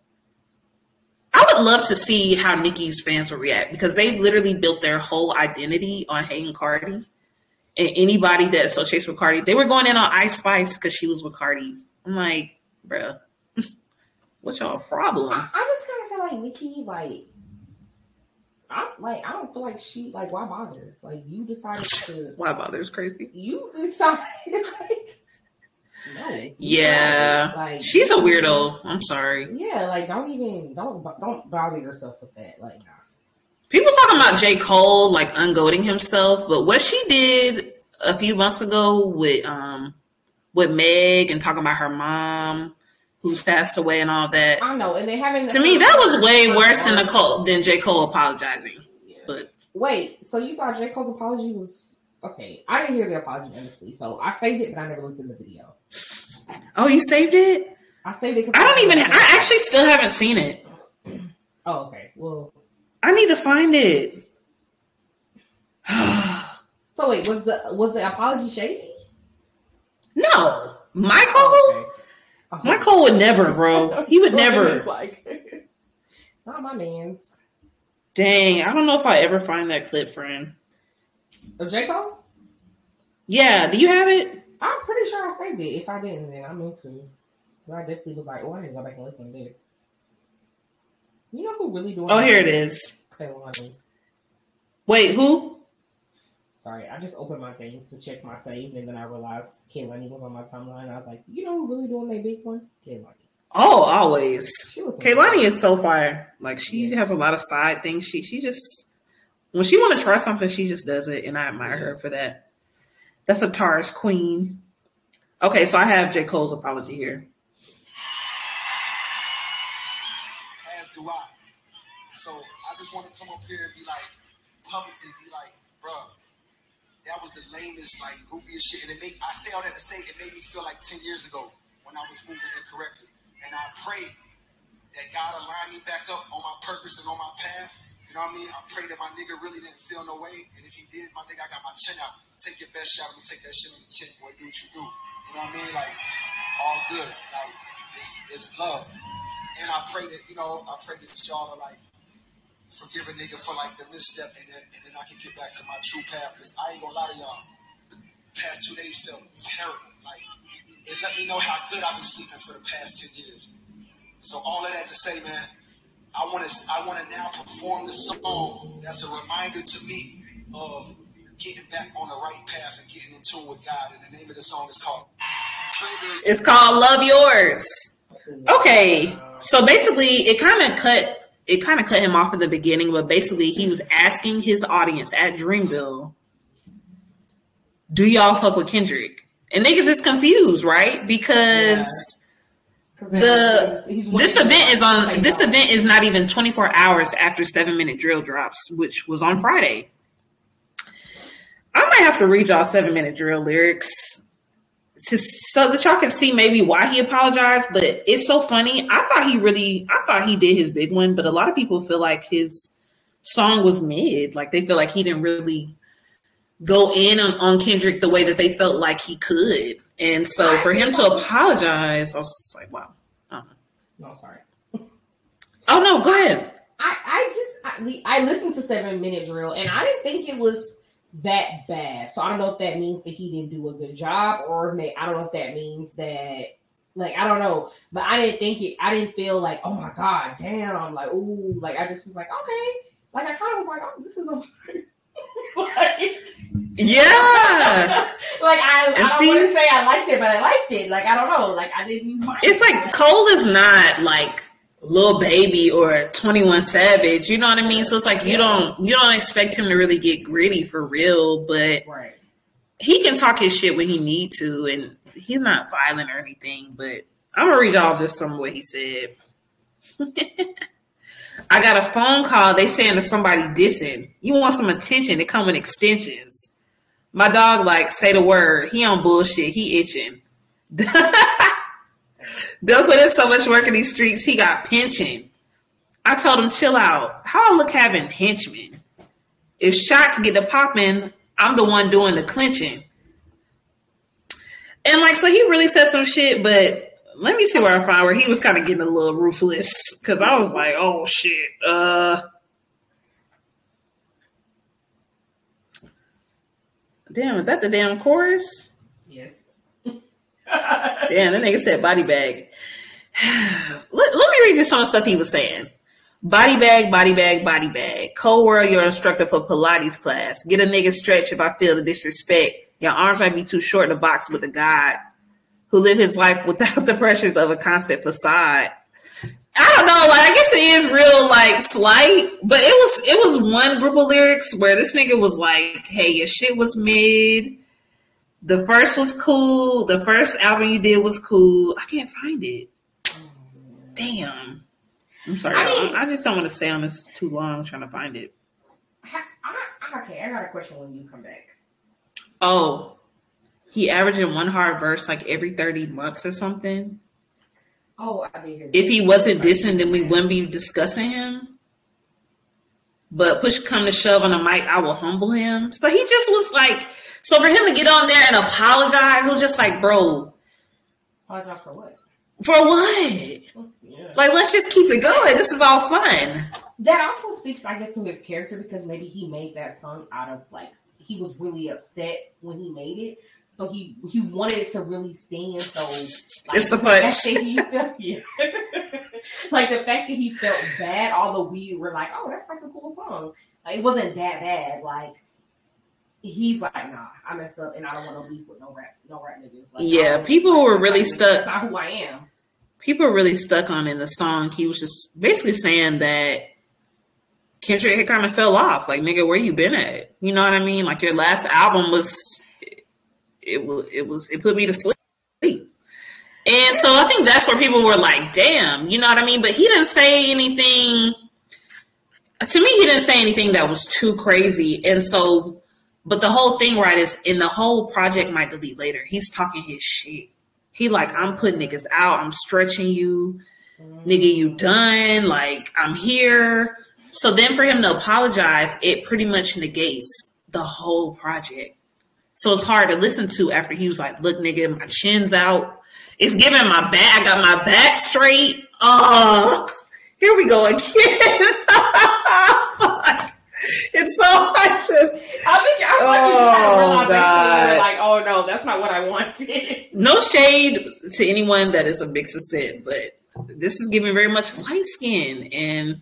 I would love to see how Nicki's fans will react, because they literally built their whole identity on hating Cardi, and anybody that associates with Cardi, they were going in on Ice Spice because she was with Cardi. I'm like, bruh, what's y'all problem? I, I just kind of feel like Nicki, like. I like. I don't feel like she like. Why bother? Like you decided to. Why bother? It's crazy. You decided. Like, no. Yeah. Like she's a weirdo. I'm sorry. Yeah. Like don't even don't don't bother yourself with that. Like nah. People talking about J. Cole like ungoating himself, but what she did a few months ago with um with Meg and talking about her mom who's passed away and all that. I know, and they having to me that was way worse than Nicole than J. Cole apologizing. Yeah. But wait, so you thought J. Cole's apology was okay? I didn't hear the apology honestly, so I saved it, but I never looked in the video. Oh, you saved it? I saved it. I don't even. I actually still haven't seen it. Oh, okay. Well, I need to find it. So wait, was the was the apology shady? No, Michael. Oh, okay. Uh-huh. Michael would never, bro. He would never. Like, not my man's. Dang, I don't know if I ever find that clip, friend. Of J. Cole? Yeah, do you have it? I'm pretty sure I saved it. If I didn't, then I'm into. I definitely was like, oh, I need to go back and listen to this. You know who really doing? Oh, here it is. Kehlani. Wait, who? Sorry, I just opened my thing to check my save, and then I realized Kehlani was on my timeline. I was like, you know who really doing their big one? Kehlani. Oh, always. Kehlani is so fire. Like she yeah. has a lot of side things. She she just when she want to try something, she just does it, and I admire yeah. her for that. That's a Taurus queen. Okay, so I have J. Cole's apology here. As do I. So I just want to come up here and be like, publicly be like, bro, that was the lamest, like, goofiest shit. And it make I say all that to say it made me feel like ten years ago when I was moving incorrectly. And I pray that God align me back up on my purpose and on my path. You know what I mean? I pray that my nigga really didn't feel no way. And if he did, my nigga, I got my chin out. Take your best shot. I'm gonna take that shit on the chin, boy. Do what you do. You know what I mean? Like, all good. Like, it's, it's love. And I pray that, you know, I pray that y'all are like, forgive a nigga for like the misstep, and then, and then I can get back to my true path. Because I ain't gonna lie to y'all. Past two days felt terrible. Like, it let me know how good I've been sleeping for the past ten years. So all of that to say, man, I want to I want to now perform the song that's a reminder to me of getting back on the right path and getting in tune with God. And the name of the song is called It's called Love Yours. Okay, so basically it kind of cut it kind of cut him off in the beginning, but basically he was asking his audience at Dreamville, do y'all fuck with Kendrick? And niggas is confused, right? Because yeah. the he's, he's this event is on this out. event is not even twenty-four hours after Seven Minute Drill drops, which was on Friday. I might have to read y'all seven minute drill lyrics to so that y'all can see maybe why he apologized. But it's so funny. I thought he really, I thought he did his big one, but a lot of people feel like his song was mid. Like they feel like he didn't really go in on, on Kendrick the way that they felt like he could. And so for him to apologize, I was just like, wow. Uh-huh. No, sorry. Oh no, go ahead. I, I just, I, I listened to Seven Minute Drill and I didn't think it was that bad. So I don't know if that means that he didn't do a good job, or may, I don't know if that means that, like, I don't know. But I didn't think it, I didn't feel like, oh my God, damn. Like, ooh, like, I just was like, okay. Like, I kind of was like, oh, this is a, like, yeah. Like, I, I don't see, want to say I liked it, but I liked it. Like, I don't know. Like, I didn't mind it's it. like, Cole is not like Lil Baby or twenty-one Savage, you know what I mean? So it's like you don't you don't expect him to really get gritty for real, but right. He can talk his shit when he need to, and he's not violent or anything. But I'm gonna read y'all just some of what he said. I got a phone call. They saying to somebody dissing. You want some attention? It come with extensions. My dog like say the word. He on bullshit. He itching. They'll put in so much work in these streets, he got pension. I told him, chill out. How I look having henchmen? If shots get to popping, I'm the one doing the clinching. And like, so he really said some shit, but let me see where I find where he was kind of getting a little ruthless. Cause I was like, oh shit. Uh, damn, is that the damn chorus? Yes. Damn, that nigga said body bag. let, let me read you some of the stuff he was saying. Body bag, body bag, body bag. Cold world, your instructor for Pilates class. Get a nigga stretch if I feel the disrespect. Your arms might be too short to box with a guy who live his life without the pressures of a constant facade. I don't know, like I guess it is real like slight, but it was it was one group of lyrics where this nigga was like, hey, your shit was mid. The first was cool. The first album you did was cool. I can't find it. Damn. I'm sorry. I, mean, I just don't want to stay on this too long trying to find it. I, I, okay, I got a question when you come back. Oh, he averaging one hard verse like every thirty months or something. Oh, I did hear. If he wasn't dissing, then we wouldn't be discussing him. But push come to shove on the mic, I will humble him. So he just was like, so for him to get on there and apologize, it was just like, bro. Apologize for what? For what? Yeah. Like, let's just keep it going. This is all fun. That also speaks, I guess, to his character because maybe he made that song out of like, he was really upset when he made it. So he he wanted it to really stand. So like, it's the punch. He felt, yeah. Like the fact that he felt bad, although we were like, oh, that's like a cool song. Like it wasn't that bad. Like he's like, nah, I messed up and I don't want to beef with no rap, no rap niggas. Like, yeah, people like, were really like, stuck. That's not who I am. People were really stuck on in the song. He was just basically saying that Kendrick had kind of fell off. Like, nigga, where you been at? You know what I mean? Like your last album was. It was, it was, it put me to sleep. And so I think that's where people were like, damn, you know what I mean? But he didn't say anything, to me, he didn't say anything that was too crazy. And so, but the whole thing, right, is in the whole project might delete later. He's talking his shit. He like, I'm putting niggas out. I'm stretching you. Nigga, you done. Like, I'm here. So then for him to apologize, it pretty much negates the whole project. So it's hard to listen to after he was like, look, nigga, my chin's out. It's giving my back. I got my back straight. Oh, here we go again. It's so I just. I think I oh, God. Like, oh, no, that's not what I wanted. No shade to anyone that is a big success, but this is giving very much light skin. And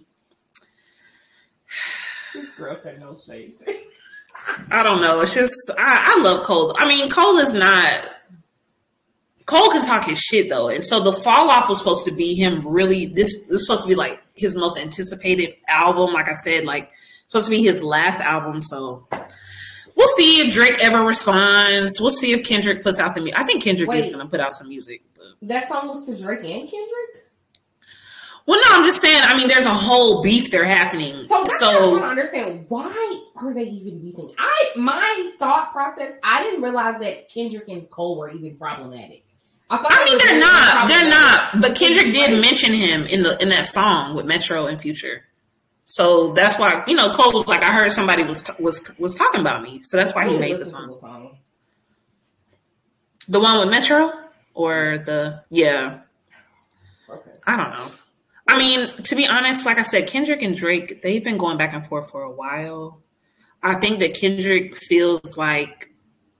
this girl said no shade. I don't know. It's just, I, I love Cole. I mean, Cole is not, Cole can talk his shit though. And so the fall off was supposed to be him really, this, this was supposed to be like his most anticipated album. Like I said, like supposed to be his last album. So we'll see if Drake ever responds. We'll see if Kendrick puts out the music. I think Kendrick Wait, is going to put out some music. But. That song was to Drake and Kendrick? Well, no, I'm just saying. I mean, there's a whole beef there happening. So that's so what I'm trying to understand. Why are they even beefing? I my thought process. I didn't realize that Kendrick and Cole were even problematic. I, I mean, they're not. They're not. But Kendrick did mention him in the in that song with Metro and Future. So that's why, you know, Cole was like, I heard somebody was was was talking about me. So that's why he made the song. the song. The one with Metro or the yeah. Okay. I don't know. I mean, to be honest, like I said, Kendrick and Drake, they've been going back and forth for a while. I think that Kendrick feels like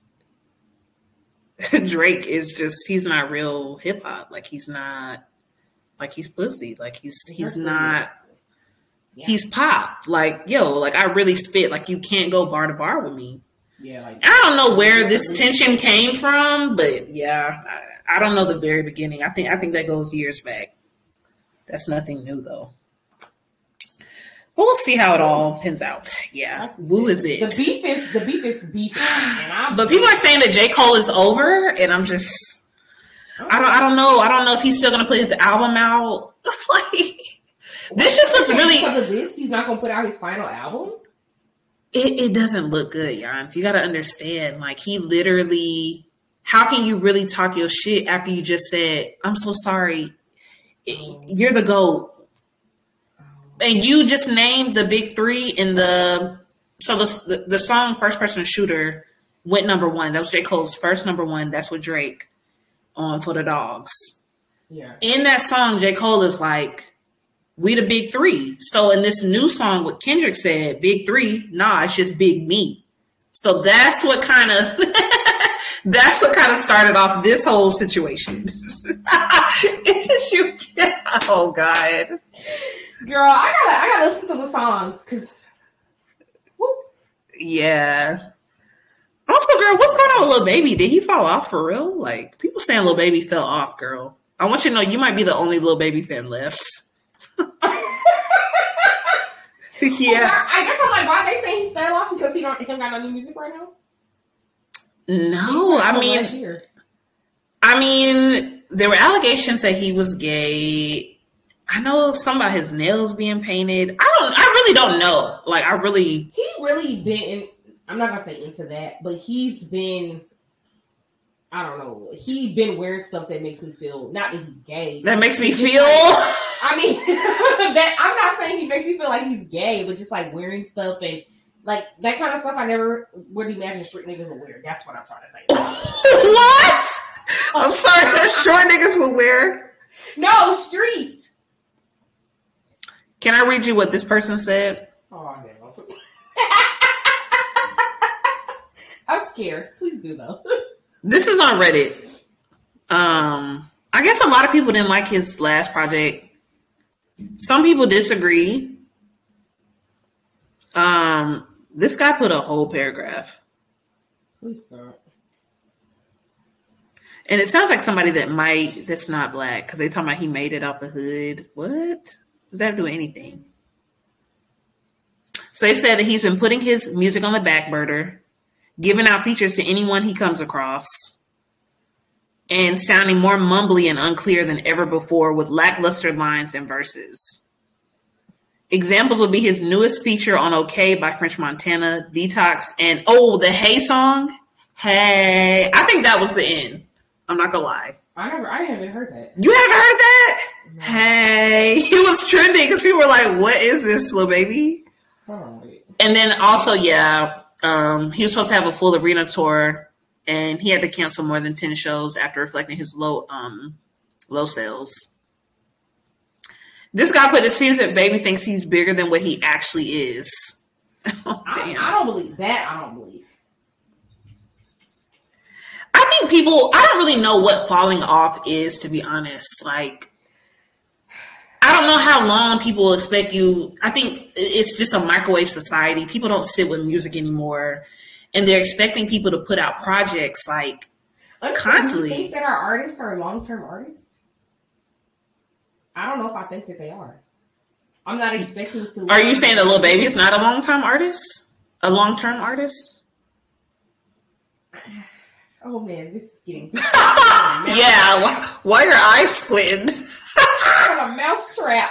Drake is just, he's not real hip hop. Like he's not, like he's pussy. Like he's, he's not, yeah. He's pop. Like, yo, like I really spit. Like you can't go bar to bar with me. Yeah. Like, I don't know where this tension came from, but yeah, I, I don't know the very beginning. I think, I think that goes years back. That's nothing new, though. But we'll see how it all pans out. Yeah, woo is it? The beef is the beef is beef. But people are saying that J. Cole is over, and I'm just, I don't, I don't know. I don't know if he's still gonna put his album out. Like, this just looks really. Because of this, he's not gonna put out his final album. It, it doesn't look good, Jans. You got to understand. Like, he literally. How can you really talk your shit after you just said, "I'm so sorry"? You're the GOAT. And you just named the big three in the, so the, the, the song First Person Shooter went number one. That was J. Cole's first number one. That's with Drake on For the Dogs. Yeah. In that song, J. Cole is like, we the big three. So in this new song, what Kendrick said, big three, nah, it's just big me. So that's what kind of, that's what kind of started off this whole situation. It's just you. Oh God, girl, I gotta, I gotta listen to the songs because. Yeah. Also, girl, what's going on with Lil Baby? Did he fall off for real? Like people saying Lil Baby fell off, girl. I want you to know you might be the only Lil Baby fan left. Yeah. Well, I guess I'm like, why they say he fell off because he don't, he don't got no new music right now. No, I mean, I mean, there were allegations that he was gay. I know something about his nails being painted. I don't, I really don't know. Like, I really. He really been, in, I'm not going to say into that, but he's been, I don't know. He been wearing stuff that makes me feel, not that he's gay. That makes me feel. Like, I mean, that I'm not saying he makes me feel like he's gay, but just like wearing stuff and like that kind of stuff I never would imagine street niggas would wear. That's what I'm trying to say. What? I'm sorry, that short niggas would wear. No, street. Can I read you what this person said? Oh, no. I'm scared. Please do though. This is on Reddit. Um, I guess a lot of people didn't like his last project. Some people disagree. Um, this guy put a whole paragraph. Please stop. And it sounds like somebody that might, that's not black, because they talking about he made it out the hood. What? Does that do anything? So they said that he's been putting his music on the back burner, giving out features to anyone he comes across, and sounding more mumbly and unclear than ever before with lackluster lines and verses. Examples would be his newest feature on OK by French Montana, Detox, and oh, the Hey song. Hey, I think that was the end. I'm not gonna lie. I never, I haven't heard that. You haven't heard that? No. Hey, it was trending because people were like, "What is this, Lil Baby?" Oh, wait. And then also, yeah, um, he was supposed to have a full arena tour, and he had to cancel more than ten shows after reflecting his low, um, low sales. This guy put, it seems that Baby thinks he's bigger than what he actually is. Oh, I, I don't believe that. I don't believe. I think people, I don't really know what falling off is, to be honest. Like, I don't know how long people expect you. I think it's just a microwave society. People don't sit with music anymore, and they're expecting people to put out projects like constantly. Do you think that our artists are long-term artists? I don't know if I think that they are. I'm not expecting to. Are you saying that Lil Baby is not a long-term artist? A long-term artist? Oh man, this is getting. Yeah, why, why are your eyes squinting? Hold on, a mousetrap.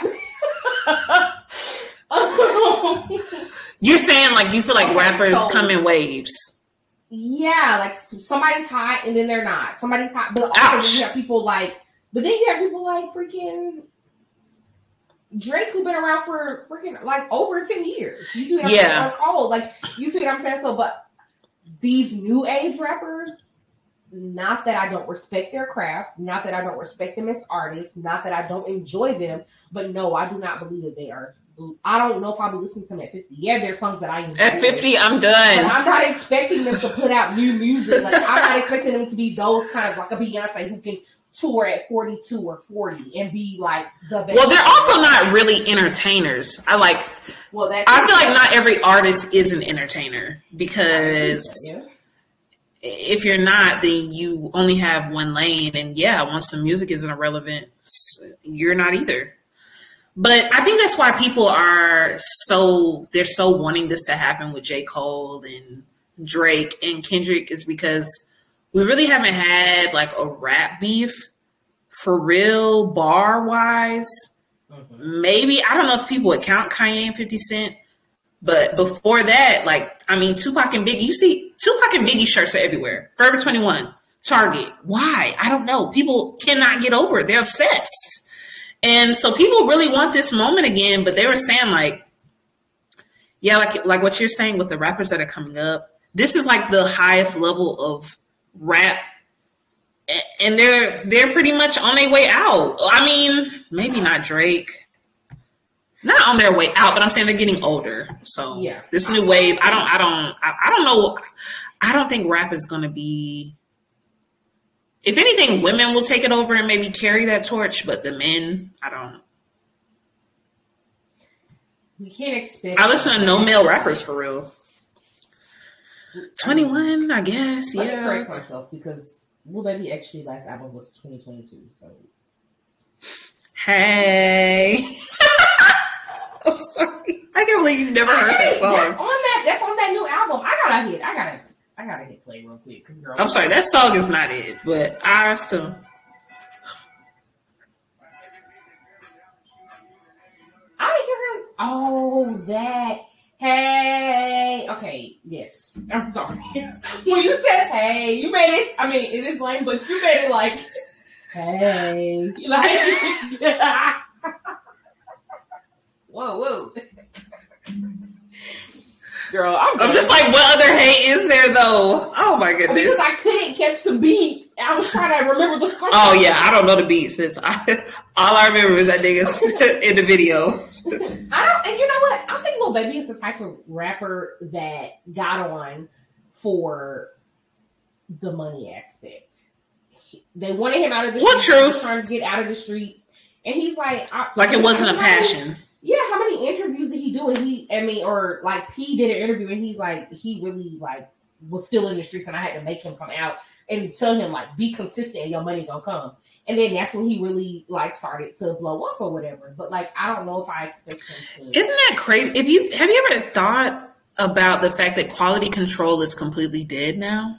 You're saying like you feel like Okay, rappers so- come in waves. Yeah, like somebody's hot and then they're not. Somebody's hot, but also Ouch. then you have people like, but then you have people like freaking Drake who've been around for freaking like over ten years. You see what I'm Yeah. saying? Or Cole, like you see what I'm saying? So, but these new age rappers, not that I don't respect their craft, not that I don't respect them as artists, not that I don't enjoy them, but no, I do not believe that they are. I don't know if I'll be listening to them at fifty. Yeah, there's songs that I enjoy. At fifty, I'm But done. I'm not expecting them to put out new music. Like I'm not expecting them to be those kind of like a Beyonce who can tour at forty-two or forty and be like the best. Well, they're also not really entertainers. I like. Well, that's I feel like not every artist is an entertainer because Yeah. if you're not, then you only have one lane. And yeah, once the music isn't irrelevant, you're not either. But I think that's why people are so, they're so wanting this to happen with J. Cole and Drake and Kendrick is because we really haven't had like a rap beef for real bar wise. Mm-hmm. Maybe, I don't know if people would count Kanye and fifty Cent, but before that, like, I mean, Tupac and Biggie, you see Tupac and Biggie shirts are everywhere. Forever twenty-one, Target. Why? I don't know. People cannot get over it. They're obsessed. And so people really want this moment again, but they were saying like, yeah, like like what you're saying with the rappers that are coming up, this is like the highest level of rap, and they're they're pretty much on their way out. I mean, maybe not Drake, not on their way out, but I'm saying they're getting older. So Yeah. this new wave, I don't, I don't, I, I don't know. I don't think rap is going to be. If anything, women will take it over and maybe carry that torch, but the men, I don't. We can't expect. I listen to no male rappers for real. twenty-one, I guess, Let me yeah. correct myself because Lil Baby actually last album was twenty twenty-two. So Hey. I'm sorry. I can't believe you've never heard that Hey, song. That's on that. That's on that new album. I gotta hit. I gotta. I gotta hit play real quick because girl. I'm sorry, that song is not it, but I still. I didn't hear him. Oh, that. Hey. Okay. Yes. I'm sorry. When you said hey, you made it. I mean, it is lame, but you made it like hey. Like. Whoa, whoa. Girl, I'm, I'm just like, what other hate is there though? Oh my goodness. because I couldn't catch the beat. I was trying to remember the song. Oh yeah, I don't know the beats. It's, I, all I remember is that nigga's in the video. I don't, and you know what? I think Lil Baby is the type of rapper that got on for the money aspect. They wanted him out of the Well, streets. true. He was trying to get out of the streets, and he's like, I, Like it wasn't a how many- passion. Yeah, how many interviews did he do? And he, I mean, or like P did an interview, and he's like, he really like was still in the streets, and I had to make him come out and tell him like, be consistent, and your money gonna come. And then that's when he really like started to blow up or whatever. But like, I don't know if I expect him to. Isn't that crazy? If you have you ever thought about the fact that quality control is completely dead now?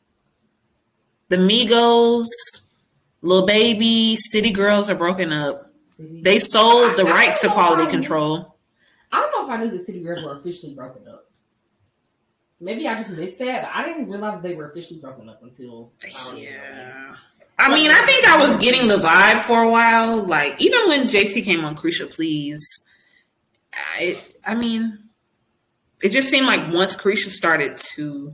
The Migos, Lil Baby, City Girls are broken up. City. They sold the I- I rights to don't know quality if I knew- control. I don't know if I knew the City Girls were officially broken up. Maybe I just missed that. But I didn't realize they were officially broken up until. I don't even know. Yeah. I mean, I think I was getting the vibe for a while. Like, even when J T came on Carisha Please, I, I mean, it just seemed like once Carisha started to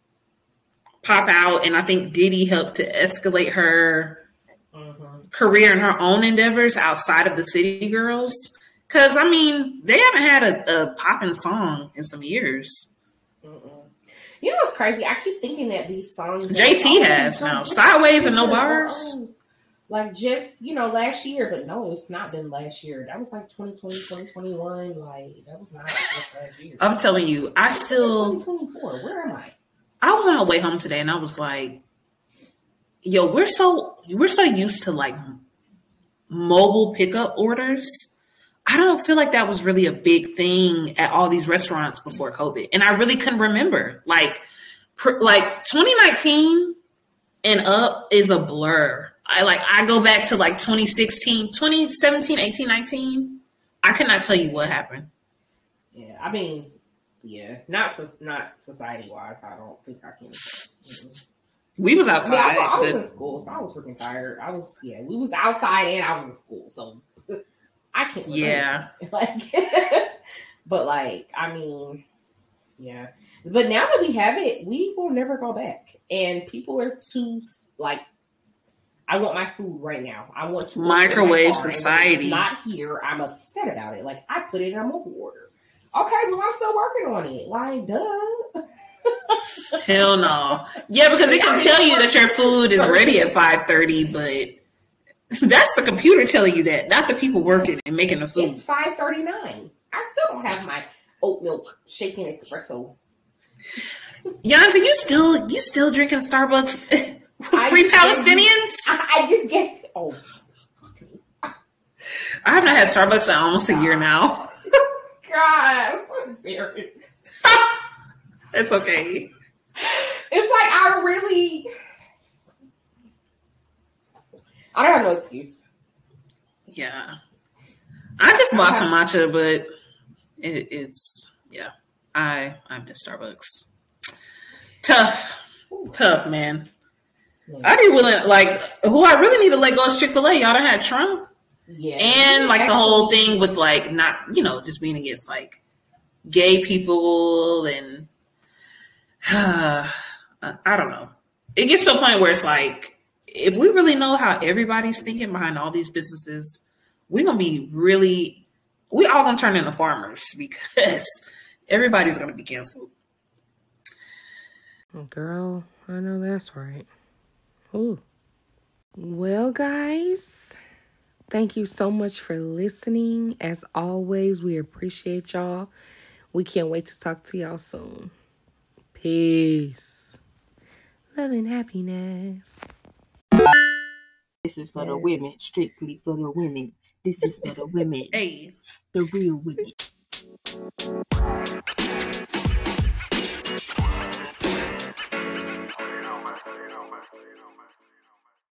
pop out, and I think Diddy helped to escalate her Mhm. career and her own endeavors outside of the City Girls. Because, I mean, they haven't had a, a popping song in some years. Mm-mm. You know what's crazy? I keep thinking that these songs. J T that- has oh, now. just- Sideways and No just- Bars. oh, Like just, you know, last year, but no, it's not been last year. That was like twenty twenty, twenty twenty-one. Like, that was not just last year. I'm telling you, I still... twenty twenty-four. Where am I? I was on my way home today and I was like, yo, we're so we're so used to like mobile pickup orders. I don't feel like that was really a big thing at all these restaurants before COVID. And I really couldn't remember. Like pr- like twenty nineteen and up is a blur. I like I go back to like twenty sixteen, twenty seventeen, eighteen, nineteen. I cannot tell you what happened. Yeah, I mean, yeah, not not society wise. I don't think I can. Mm-hmm. We was outside. I, mean, I, was, I was in school, so I was freaking tired. I was yeah, we was outside and I was in school, so I can't. Yeah, like, but like, I mean, yeah. But now that we have it, we will never go back, and people are too like. I want my food right now. I want to microwave society. It's not here. I'm upset about it. Like I put it in a mobile order. Okay, well I'm still working on it. Like duh. Hell no. Yeah, because it can tell you that your food is ready at five thirty, but that's the computer telling you that, not the people working and making the food. It's five thirty-nine. I still don't have my oat milk shaken espresso. Yanza, you still you still drinking Starbucks? Free Palestinians? I, I just get oh. I haven't had Starbucks in almost a year now. God, I'm so embarrassed. It's okay. It's like I really, I don't have no excuse. Yeah, I just bought some matcha, but it, it's yeah. I I miss Starbucks. Tough, Ooh. tough man. Yeah. I'd be willing, like, who I really need to let go is Chick-fil-A. Y'all done had Trump. Yeah. And, like, the whole thing with, like, not, you know, just being against, like, gay people and, uh, I don't know. It gets to a point where it's like, if we really know how everybody's thinking behind all these businesses, we're going to be really, we all going to turn into farmers because everybody's going to be canceled. Girl, I know that's right. Ooh. Well, guys, thank you so much for listening. As always, we appreciate y'all. We can't wait to talk to y'all soon. Peace. Love and happiness. This is for the women, strictly for the women. This is for the women. Hey, the real women.